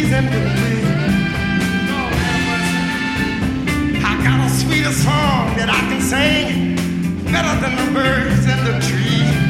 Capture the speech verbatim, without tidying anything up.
breeze and the wind. I got a sweeter song that I can sing better than the birds and the trees.